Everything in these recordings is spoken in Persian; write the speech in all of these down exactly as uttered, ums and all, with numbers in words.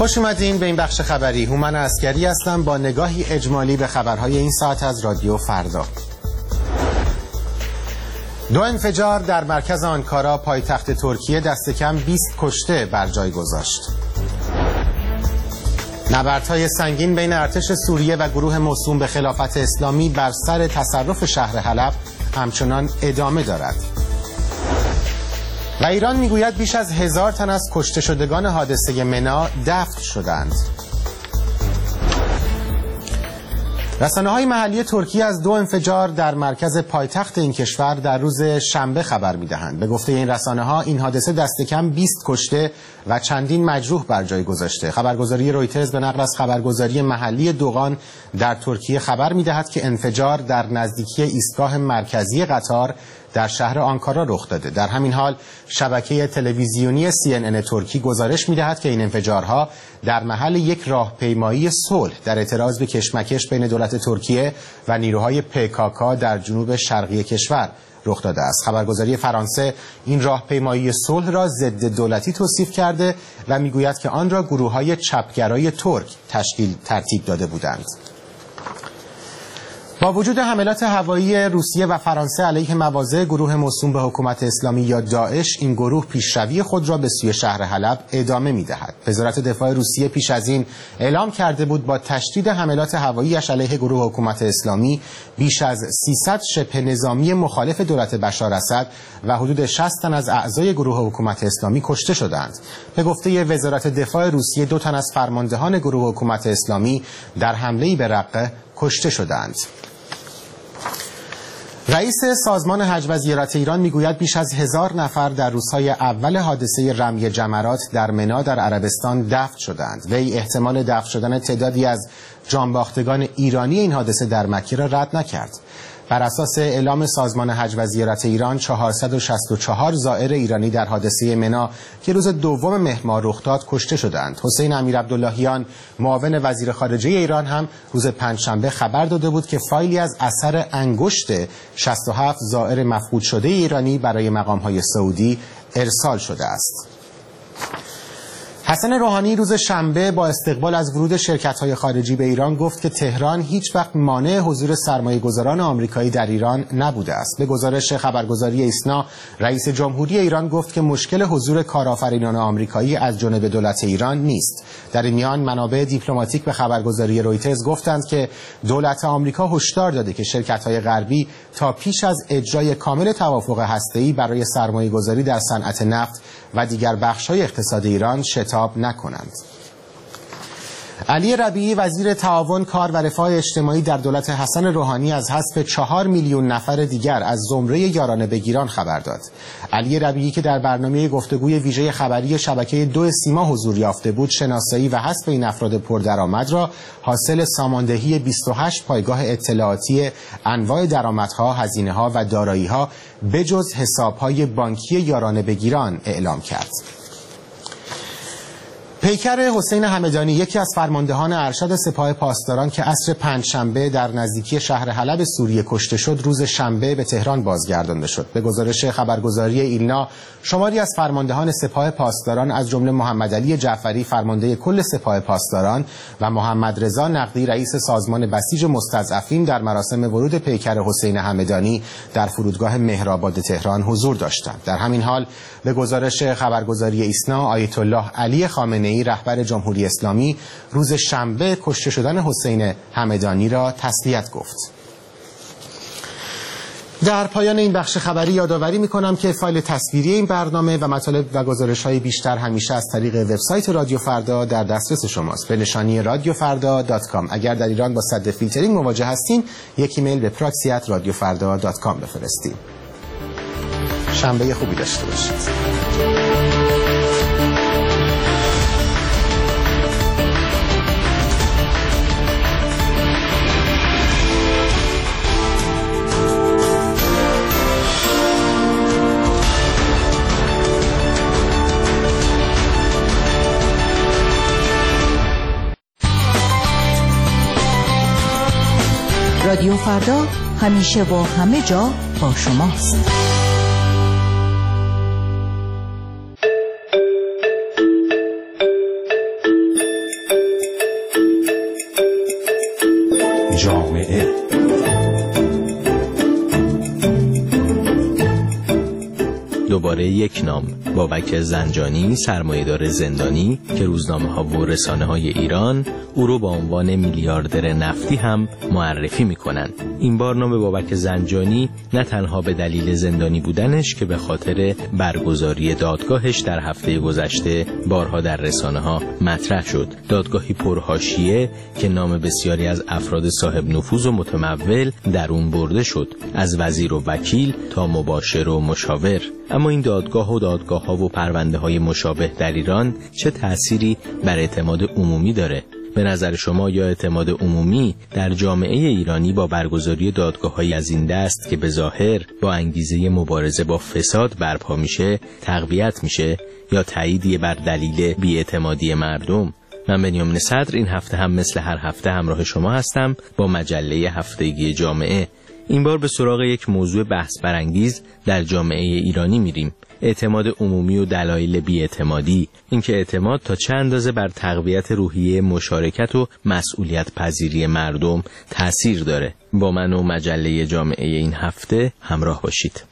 خوش اومدین به این بخش خبری. هومن عسکری هستم با نگاهی اجمالی به خبرهای این ساعت از رادیو فردا. دو انفجار در مرکز آنکارا پایتخت ترکیه دست کم بیست کشته بر جای گذاشت. نبردهای سنگین بین ارتش سوریه و گروه موسوم به خلافت اسلامی بر سر تصرف شهر حلب همچنان ادامه دارد. و ایران میگوید بیش از هزار تن از کشته شدگان حادثه منا دفن شدند. رسانه‌های محلی ترکیه از دو انفجار در مرکز پایتخت این کشور در روز شنبه خبر می‌دهند. به گفته این رسانه‌ها این حادثه دست کم بیست کشته و چندین مجروح بر جای گذاشته. خبرگزاری رویترز به نقل از خبرگزاری محلی دوغان در ترکیه خبر می‌دهد که انفجار در نزدیکی ایستگاه مرکزی قطار در شهر آنکارا رخ داده. در همین حال شبکه تلویزیونی سی ان ان ترکی گزارش می‌دهد که این انفجارها در محل یک راهپیمایی صلح در اعتراض به کشمکش بین دولت ترکیه و نیروهای پی کی کی در جنوب شرقی کشور رخ داده است. خبرگزاری فرانسه این راهپیمایی صلح را ضد دولتی توصیف کرده و میگوید که آن را گروه‌های چپگرای ترک تشکیل ترتیب داده بودند. با وجود حملات هوایی روسیه و فرانسه علیه مواضع گروه موسوم به حکومت اسلامی یا داعش، این گروه پیشروی خود را به سوی شهر حلب ادامه می‌دهد. وزارت دفاع روسیه پیش از این اعلام کرده بود با تشدید حملات هوایی‌اش علیه گروه حکومت اسلامی بیش از سیصد شبه نظامی مخالف دولت بشار اسد و حدود شصت تن از اعضای گروه حکومت اسلامی کشته شدند. به گفته وزارت دفاع روسیه دو تن از فرماندهان گروه حکومت اسلامی در حمله‌ای به رقه کشته شدند. رئیس سازمان حج و زیارت ایران میگوید بیش از هزار نفر در روزهای اول حادثه رمی جمرات در منا در عربستان دفن شدند. وی احتمال دفن شدن تعدادی از جانباختگان ایرانی این حادثه در مکه را رد نکرد. بر اساس اعلام سازمان حج و زیارت ایران چهارصد و شصت و چهار زائر ایرانی در حادثه منا که روز دوم مهر ماه رخ داد کشته شدند. حسین امیرعبداللهیان معاون وزیر خارجه ایران هم روز پنجشنبه خبر داده بود که فایلی از اثر انگشت شصت و هفت زائر مفقود شده ایرانی برای مقام‌های سعودی ارسال شده است. حسن روحانی روز شنبه با استقبال از ورود شرکت‌های خارجی به ایران گفت که تهران هیچ وقت مانع حضور سرمایه‌گذاران آمریکایی در ایران نبوده است. به گزارش خبرگزاری ایسنا، رئیس جمهوری ایران گفت که مشکل حضور کارآفرینان آمریکایی از جانب دولت ایران نیست. در این میان منابع دیپلماتیک به خبرگزاری رویترز گفتند که دولت آمریکا هشدار داده که شرکت‌های غربی تا پیش از اجرای کامل توافق هسته‌ای برای سرمایه‌گذاری در صنعت نفت و دیگر بخش‌های اقتصاد ایران شتاب نکنند. علی ربیعی وزیر تعاون، کار و رفاه اجتماعی در دولت حسن روحانی از حذف چهار میلیون نفر دیگر از زمره یارانه بگیران خبر داد. علی ربیعی که در برنامه گفتگوی ویژه خبری شبکه دو سیما حضور یافته بود، شناسایی و حذف این افراد پردرآمد را حاصل ساماندهی بیست و هشت پایگاه اطلاعاتی انواع درآمدها، هزینه‌ها و دارایی‌ها بجز حساب‌های بانکی یارانه بگیران اعلام کرد. پیکر حسین همدانی، یکی از فرماندهان ارشد سپاه پاسداران که عصر پنجشنبه در نزدیکی شهر حلب سوریه کشته شد، روز شنبه به تهران بازگردانده شد. به گزارش خبرگزاری ایلنا، شماری از فرماندهان سپاه پاسداران از جمله محمد علی جعفری فرمانده کل سپاه پاسداران و محمد رضا نقدی رئیس سازمان بسیج مستضعفین در مراسم ورود پیکر حسین همدانی در فرودگاه مهرآباد تهران حضور داشتند. در همین حال به گزارش خبرگزاری ایسنا، آیت الله علی خامنه‌ای رهبر جمهوری اسلامی روز شنبه کشته شدن حسین همدانی را تسلیت گفت. در پایان این بخش خبری یادآوری می‌کنم که فایل تصویری این برنامه و مطالب و گزارش‌های بیشتر همیشه از طریق وبسایت رادیو فردا در دسترس شماست به نشانی رادیو فردا دات کام. اگر در ایران با سد فیلترینگ مواجه هستین، یک ایمیل به پراکسی ات رادیو فردا دات کام بفرستید. شنبه خوبی داشته باشید. رادیو فردا همیشه و همه جا با شماست. جامعه. دوباره یک نام، بابک زنجانی، سرمایه‌دار زندانی که روزنامه‌ها و رسانه‌های ایران او رو با عنوان میلیاردر نفتی هم معرفی می‌کنند. این بار نام بابک زنجانی نه تنها به دلیل زندانی بودنش که به خاطر برگزاری دادگاهش در هفته گذشته بارها در رسانه‌ها مطرح شد. دادگاهی پرحاشیه که نام بسیاری از افراد صاحب نفوذ و متمول در اون برده شد، از وزیر و وکیل تا مباشر و مشاور. اما این دادگاه و دادگاه‌ها و پرونده‌های مشابه در ایران چه تأثیری بر اعتماد عمومی داره؟ به نظر شما یا اعتماد عمومی در جامعه ایرانی با برگزاری دادگاه‌های از این دست که به ظاهر با انگیزه مبارزه با فساد برپا میشه تقویت میشه یا تاییدیه بر دلیل بی‌اعتمادی مردم؟ من بنیامین صدر این هفته هم مثل هر هفته همراه شما هستم با مجله هفتگی جامعه. این بار به سراغ یک موضوع بحث برانگیز در جامعه ایرانی میریم: اعتماد عمومی و دلایل بی‌اعتمادی. اینکه اعتماد تا چه اندازه بر تقویت روحیه مشارکت و مسئولیت پذیری مردم تأثیر داره. با من و مجله جامعه این هفته همراه باشید.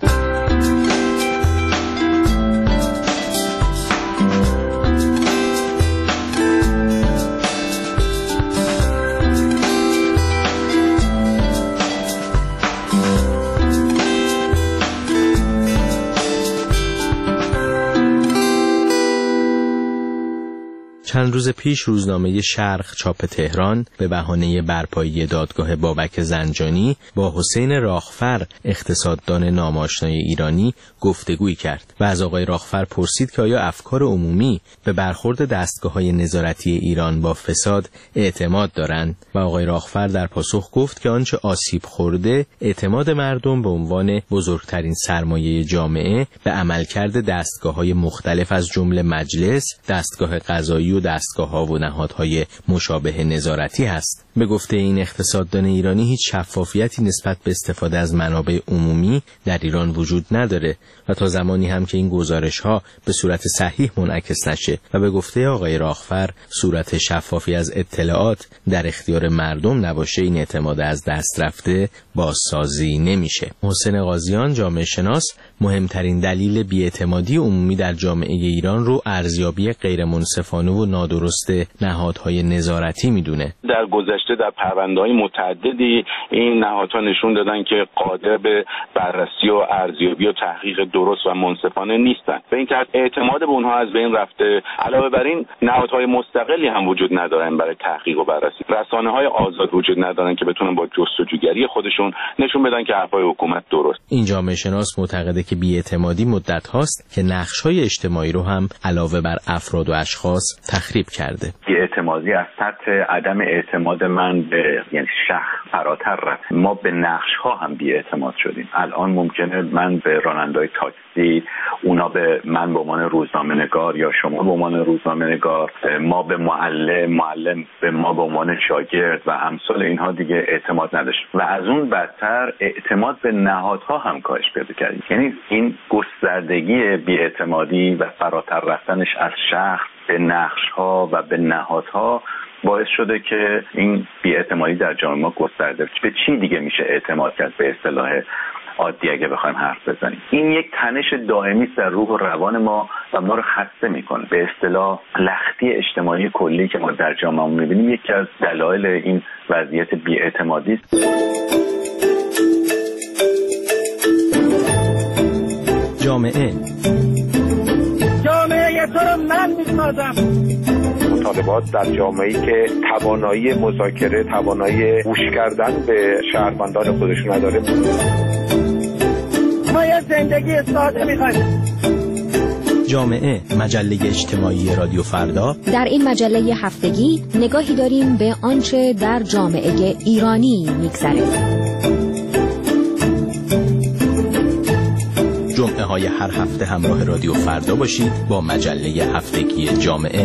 چند روز پیش روزنامه شرق چاپ تهران به بهانه برپایی دادگاه بابک زنجانی با حسین راغفر، اقتصاددان ناماشنای ایرانی، گفتگویی کرد و از آقای راغفر پرسید که آیا افکار عمومی به برخورد دستگاه‌های نظارتی ایران با فساد اعتماد دارند؟ و آقای راغفر در پاسخ گفت که آنچه آسیب خورده اعتماد مردم به عنوان بزرگترین سرمایه جامعه به عملکرد دستگاه‌های مختلف از جمله مجلس، دستگاه قضایی و دستگاه‌ها و نهادهای مشابه نظارتی هست. به گفته این اقتصاددان ایرانی هیچ شفافیتی نسبت به استفاده از منابع عمومی در ایران وجود نداره و تا زمانی هم که این گزارش‌ها به صورت صحیح منعکس نشه و به گفته آقای راغفر صورت شفافی از اطلاعات در اختیار مردم نباشه، این اعتماد از دست رفته بازسازی نمیشه. حسین قاضیان، جامعه شناس، مهمترین دلیل بی‌اعتمادی عمومی در جامعه ایران رو ارزیابی غیر منصفانه و نادرست نهادهای نظارتی میدونه. در گذشته در پرونده‌های متعددی این نهادها نشون دادن که قادر به بررسی و ارزیابی و تحقیق درست و منصفانه نیستن. به این ترتیب اعتماد به اونها از بین رفته. علاوه بر این نهادهای مستقلی هم وجود ندارن برای تحقیق و بررسی. رسانه‌های آزاد وجود ندارن که بتونن با جستجوگری خودشون نشون بدن که حرفای حکومت درست. این جامعه شناس معتقده که بی‌اعتمادی مدت هاست که نقش‌های اجتماعی رو هم علاوه بر افراد و اشخاص تخریب کرده. بی‌اعتمادی از سطح عدم اعتماد من به یعنی شخص فراتر رفت. ما به نقش‌ها هم بی‌اعتماد شدیم. الان ممکنه من به راننده‌های تاکسی، اونا به من به عنوان روزنامه‌نگار یا شما به عنوان روزنامه‌نگار، ما به معلم، معلم به ما به عنوان شاگرد و امثال اینها دیگه اعتماد نداشت و از اون بدتر اعتماد به نهادها هم کاهش پیدا کرد. یعنی این گستردگی بی‌اعتمادی و فراتر رفتنش از شخص به نقش‌ها و به نهادها باعث شده که این بی‌اعتمادی در جامعه ما گسترده. به چی دیگه میشه اعتماد کرد به اصطلاح عادی اگه بخوایم حرف بزنیم؟ این یک تنش دائمی است در روح و روان ما و ما رو خسته میکنه. به اصطلاح لختی اجتماعی کلی که ما در جامعه میبینیم یکی از دلایل این وضعیت بی‌اعتمادی است. جامعه جامعه تو رو من میسازم. مطالبات در جامعه‌ای که توانایی مذاکره، توانایی گوش کردن به شهروندان خودش نداره. ما یه زندگی ساده می‌خوایم. جامعه، مجله اجتماعی رادیو فردا. در این مجله هفتگی نگاهی داریم به آنچه در جامعه ایرانی می‌گذره. جمعه های هر هفته همراه رادیو فردا باشید با مجله هفتگی جامعه.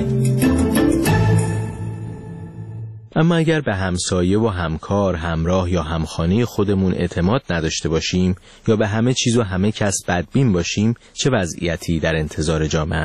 اما اگر به همسایه و همکار، همراه یا همخانه خودمون اعتماد نداشته باشیم یا به همه چیز و همه کس بدبین باشیم، چه وضعیتی در انتظار جامعه است؟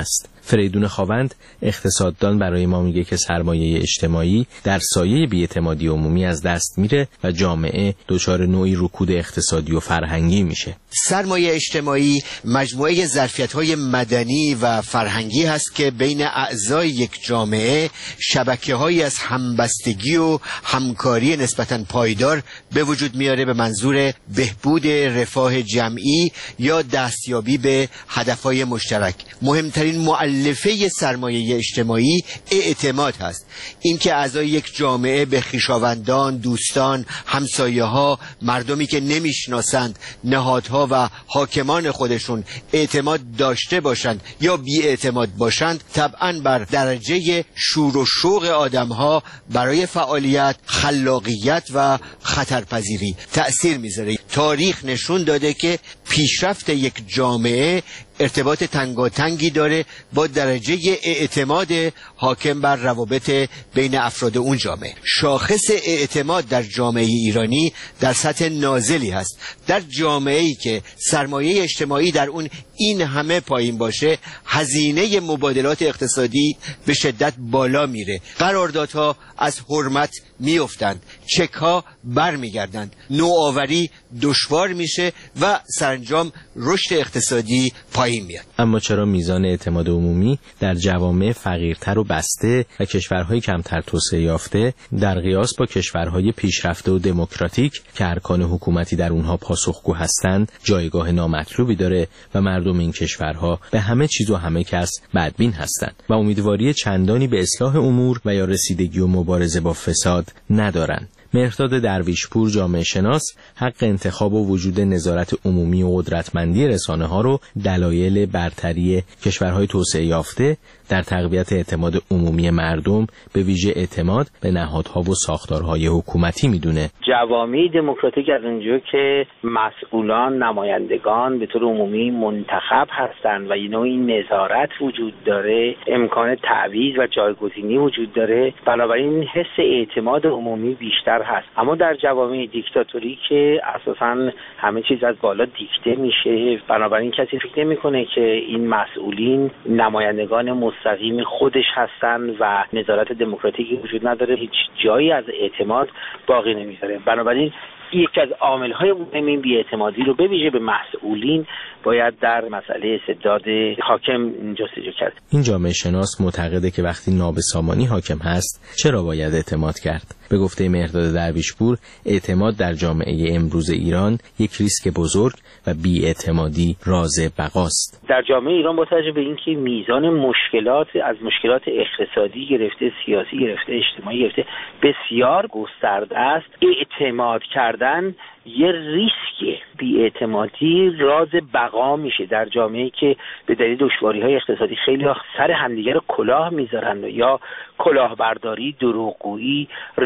فریدون خاوند اقتصاددان برای ما میگه که سرمایه اجتماعی در سایه بی‌اعتمادی عمومی از دست میره و جامعه دچار نوعی رکود اقتصادی و فرهنگی میشه. سرمایه اجتماعی مجموعه ظرفیت‌های مدنی و فرهنگی هست که بین اعضای یک جامعه شبکه‌هایی از همبستگی و همکاری نسبتاً پایدار به وجود میاره به منظور بهبود رفاه جمعی یا دستیابی به هدفهای مشترک. مهمترین مؤلفه سرمایه اجتماعی اعتماد هست. اینکه اعضای یک جامعه به خویشاوندان، دوستان، همسایه‌ها، مردمی که نمیشناسند نهادها و حاکمان خودشون اعتماد داشته باشند یا بی اعتماد باشند، طبعاً بر درجه شور و شوق آدم‌ها برای فعالیت، خلاقیت و خطرپذیری تأثیر میذاره. تاریخ نشون داده که پیشرفت یک جامعه ارتباط تنگاتنگی داره با درجه اعتماد حاکم بر روابط بین افراد اون جامعه. شاخص اعتماد در جامعه ایرانی در سطح نازلی هست. در جامعه‌ای که سرمایه اجتماعی در اون این همه پایین باشه، هزینه مبادلات اقتصادی به شدت بالا میره، قراردادها از حرمت میافتند، چک‌ها برمیگردند، نوآوری دشوار میشه و سرانجام رشد اقتصادی پایین میاد. اما چرا میزان اعتماد عمومی در جوامع فقیرتر و بسته و کشورهای کمتر توسعه یافته در قیاس با کشورهای پیشرفته و دموکراتیک که ارکان حکومتی در اونها پاسخگو هستند جایگاه نامطلوبی داره و مردم این کشورها به همه چیز و همه کس بدبین هستند و امیدواری چندانی به اصلاح امور و یا رسیدگی و مبارزه با فساد ندارند؟ مهرداد درویشپور جامعه شناس حق انتخاب و وجود نظارت عمومی و قدرتمندی رسانه ها رو دلایل برتری کشورهای توسعه یافته در تقویت اعتماد عمومی مردم به ویژه اعتماد به نهادها و ساختارهای حکومتی میدونه. جوامع دموکراتیک از اونجا که مسئولان، نمایندگان به طور عمومی منتخب هستند و نوعی نظارت وجود داره، امکان تعویض و جایگزینی وجود داره، بنابراین حس اعتماد عمومی بیشتر هست. اما در جوامع دیکتاتوری که اساساً همه چیز از بالا دیکته میشه، بنابراین کسی فکر نمیکنه که این مسئولین نمایندگان مستقیم خودش هستن و نظارت دموکراتیکی وجود نداره، هیچ جایی از اعتماد باقی نمیذاره. بنابراین یکی از عامل‌های مهم این بی‌اعتمادی رو به ویژه به مسئولین باید در مسئله استبداد حاکم جستجو کرد. این جامعه شناس معتقده که وقتی نابسامانی حاکم هست چرا باید اعتماد کرد؟ به گفته مهرداد درویشپور، اعتماد در جامعه امروز ایران یک ریسک بزرگ و بی‌اعتمادی راز بقاست. در جامعه ایران با توجه به اینکه میزان مشکلات از مشکلات اقتصادی گرفته، سیاسی گرفته، اجتماعی گرفته بسیار گسترده است، اعتماد کردن یه ریسک بی‌اعتمادی راز بقا میشه در جامعه‌ای که به دلیل دشواری‌های اقتصادی خیلی سر همدیگه رو کلاه میذارن یا کلاهبرداری، دروغگویی،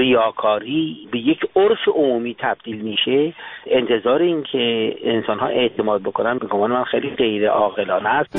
ریاکاری به یک عرف عمومی تبدیل میشه. انتظار این که انسان‌ها اعتماد بکنن به گمان من خیلی غیر عاقلانه است.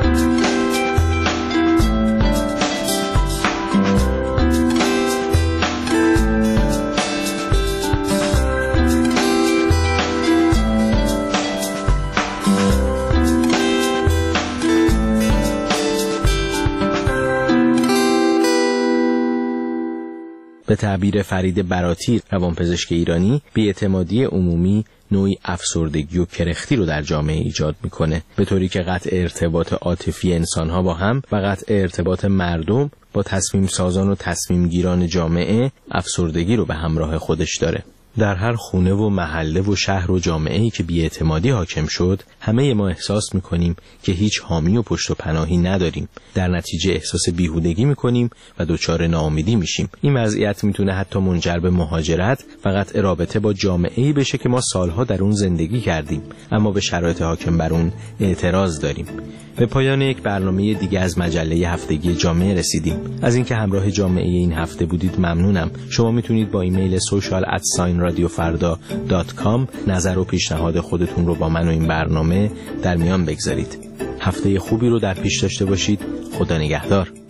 به تعبیر فرید براتی روانپزشک ایرانی، بی‌اعتمادی عمومی نوعی افسردگی و کرختی رو در جامعه ایجاد میکنه، به طوری که قطع ارتباط عاطفی انسانها با هم و قطع ارتباط مردم با تصمیم سازان و تصمیم گیران جامعه افسردگی رو به همراه خودش داره. در هر خونه و محله و شهر و جامعه‌ای که بی‌اعتمادی حاکم شد، همه ما احساس می‌کنیم که هیچ حامی و پشت و پناهی نداریم. در نتیجه احساس بیهودگی می‌کنیم و دچار ناامیدی میشیم. این وضعیت میتونه حتی منجر به مهاجرت و قطع رابطه با جامعه‌ای بشه که ما سالها در اون زندگی کردیم، اما به شرایط حاکم بر اون اعتراض داریم. به پایان یک برنامه دیگه از مجله هفتگی جامعه رسیدیم. از اینکه همراه جامعه این هفته بودید ممنونم. شما میتونید با ایمیل social at radiofrda دات کام نظر و پیشنهاد خودتون رو با من و این برنامه در میان بگذارید. هفته خوبی رو در پیش داشته باشید. خدا نگهدار.